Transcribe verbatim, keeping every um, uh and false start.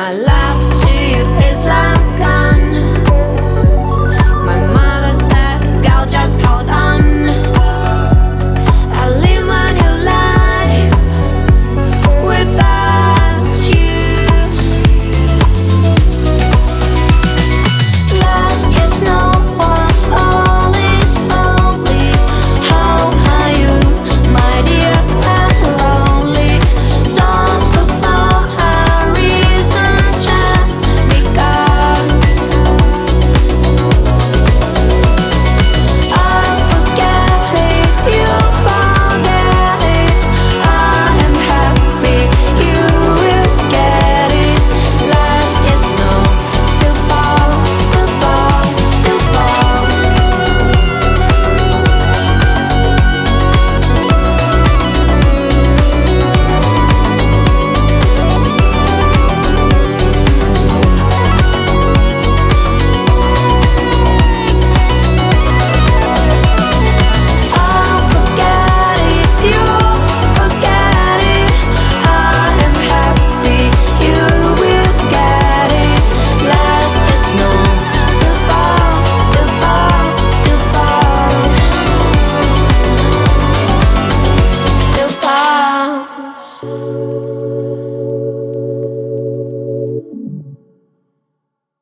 My love to you is like gun. My mother said, girl, just hold on. I'll live my new life without you. Last year's snow was falling slowly. How are you, my dear, and lonely? Don't look for a reason just because. I forget it, you forget it. I am happy you will get it. Last year's snow still falls, still falls, still falls. I'll forget it, you forget it. I am happy you will get it. Last year's snow still falls, still falls, still falls, still falls.